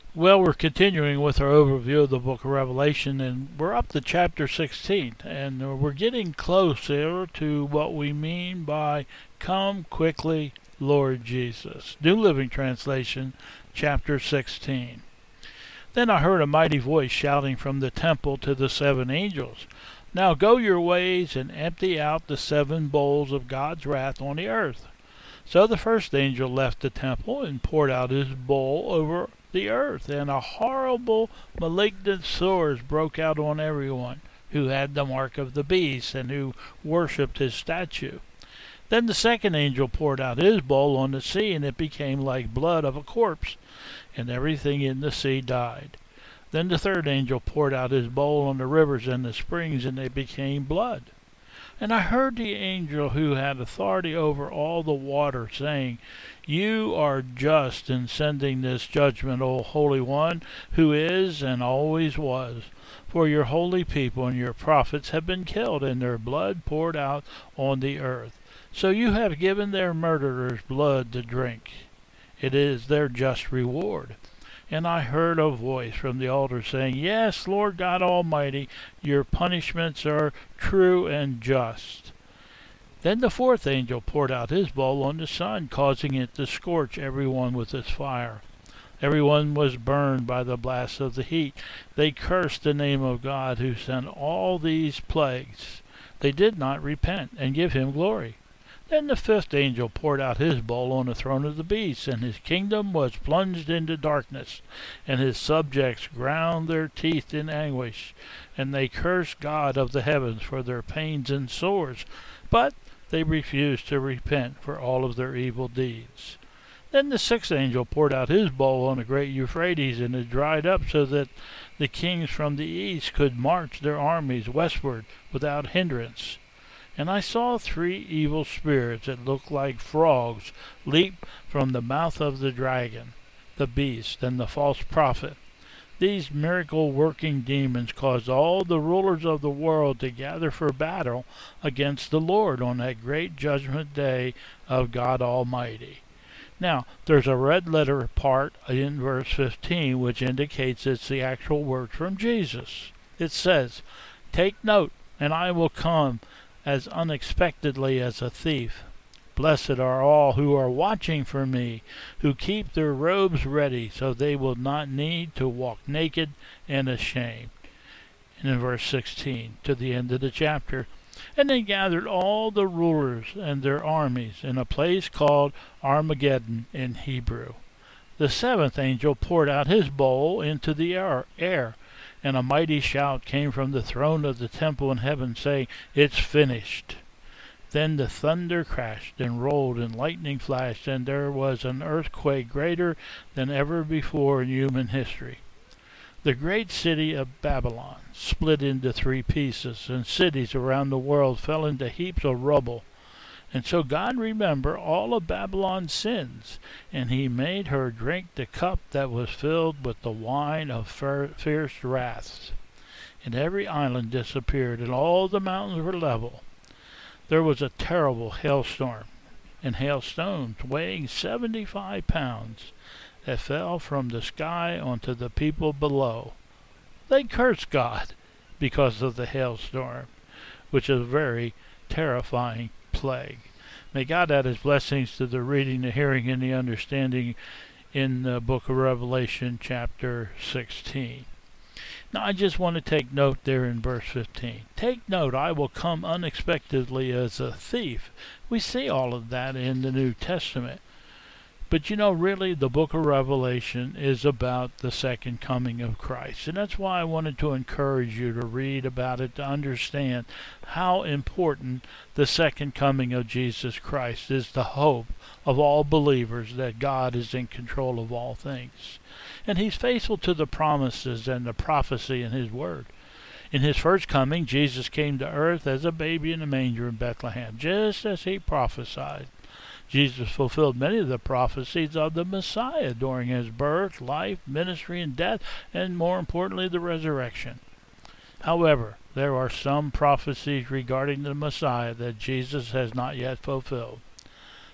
Well, we're continuing with our overview of the book of Revelation, and we're up to chapter 16, and we're getting closer to what we mean by "Come quickly, Lord Jesus." New Living Translation, chapter 16. Then I heard a mighty voice shouting from the temple to the seven angels, "Now go your ways and empty out the seven bowls of God's wrath on the earth." So the first angel left the temple and poured out his bowl over the earth, and a horrible malignant sores broke out on everyone who had the mark of the beast and who worshipped his statue. Then the second angel poured out his bowl on the sea, and it became like blood of a corpse, and everything in the sea died. Then the third angel poured out his bowl on the rivers and the springs, and they became blood. And I heard the angel who had authority over all the water saying, "You are just in sending this judgment, O Holy One, who is and always was. For your holy people and your prophets have been killed, and their blood poured out on the earth. So you have given their murderers blood to drink. It is their just reward." And I heard a voice from the altar saying, "Yes, Lord God Almighty, your punishments are true and just." Then the fourth angel poured out his bowl on the sun, causing it to scorch everyone with its fire. Everyone was burned by the blast of the heat. They cursed the name of God who sent all these plagues. They did not repent and give him glory. Then the fifth angel poured out his bowl on the throne of the beast, and his kingdom was plunged into darkness, and his subjects ground their teeth in anguish, and they cursed God of the heavens for their pains and sores, but they refused to repent for all of their evil deeds. Then the sixth angel poured out his bowl on the great Euphrates, and it dried up so that the kings from the east could march their armies westward without hindrance. And I saw three evil spirits that looked like frogs leap from the mouth of the dragon, the beast, and the false prophet. These miracle-working demons caused all the rulers of the world to gather for battle against the Lord on that great judgment day of God Almighty. Now, there's a red letter part in verse 15 which indicates it's the actual words from Jesus. It says, "Take note, and I will come as unexpectedly as a thief. Blessed are all who are watching for me, who keep their robes ready, so they will not need to walk naked and ashamed." And in verse 16, to the end of the chapter, "And they gathered all the rulers and their armies in a place called Armageddon in Hebrew. The seventh angel poured out his bowl into the air, and a mighty shout came from the throne of the temple in heaven, saying, 'It's finished.' Then the thunder crashed and rolled, and lightning flashed, and there was an earthquake greater than ever before in human history. The great city of Babylon split into three pieces, and cities around the world fell into heaps of rubble. And so God remembered all of Babylon's sins, and he made her drink the cup that was filled with the wine of fierce wrath. And every island disappeared, and all the mountains were level. There was a terrible hailstorm, and hailstones weighing 75 pounds that fell from the sky onto the people below. They cursed God because of the hailstorm, which is a very terrifying plague. May God add his blessings to the reading, the hearing, and the understanding in the book of Revelation, chapter 16. Now, I just want to take note there in verse 15. Take note, I will come unexpectedly as a thief. We see all of that in the New Testament. But really, the book of Revelation is about the second coming of Christ. And that's why I wanted to encourage you to read about it, to understand how important the second coming of Jesus Christ is, the hope of all believers that God is in control of all things. And he's faithful to the promises and the prophecy in his word. In his first coming, Jesus came to earth as a baby in a manger in Bethlehem, just as he prophesied. Jesus fulfilled many of the prophecies of the Messiah during his birth, life, ministry, and death, and more importantly, the resurrection. However, there are some prophecies regarding the Messiah that Jesus has not yet fulfilled.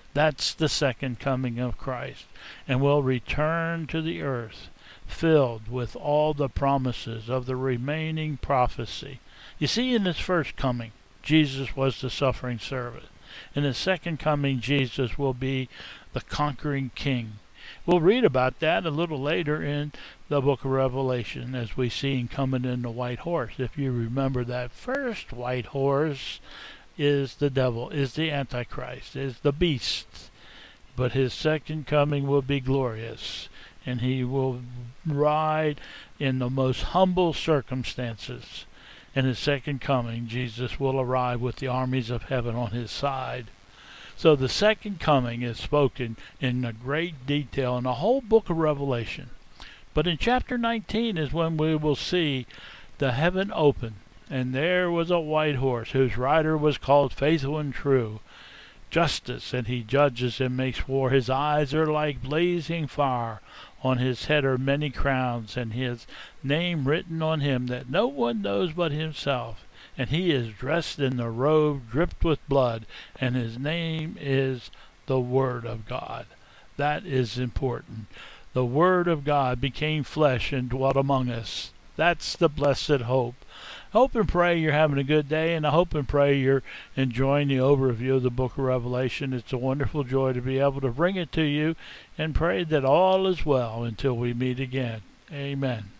That's the second coming of Christ, and will return to the earth filled with all the promises of the remaining prophecy. You see, in his first coming, Jesus was the suffering servant. In his second coming, Jesus will be the conquering king. We'll read about that a little later in the book of Revelation as we see him coming in the white horse. If you remember, that first white horse is the devil, is the Antichrist, is the beast. But his second coming will be glorious, and he will ride in the most humble circumstances. In his second coming, Jesus will arrive with the armies of heaven on his side. So the second coming is spoken in a great detail in the whole book of Revelation. But in chapter 19 is when we will see the heaven open, and there was a white horse whose rider was called Faithful and True. Justice, and he judges and makes war. His eyes are like blazing fire. On his head are many crowns, and his name written on him that no one knows but himself. And he is dressed in the robe dripped with blood, and his name is the Word of God. That is important. The Word of God became flesh and dwelt among us. That's the blessed hope. Hope and pray you're having a good day, and I hope and pray you're enjoying the overview of the book of Revelation. It's a wonderful joy to be able to bring it to you, and pray that all is well until we meet again. Amen.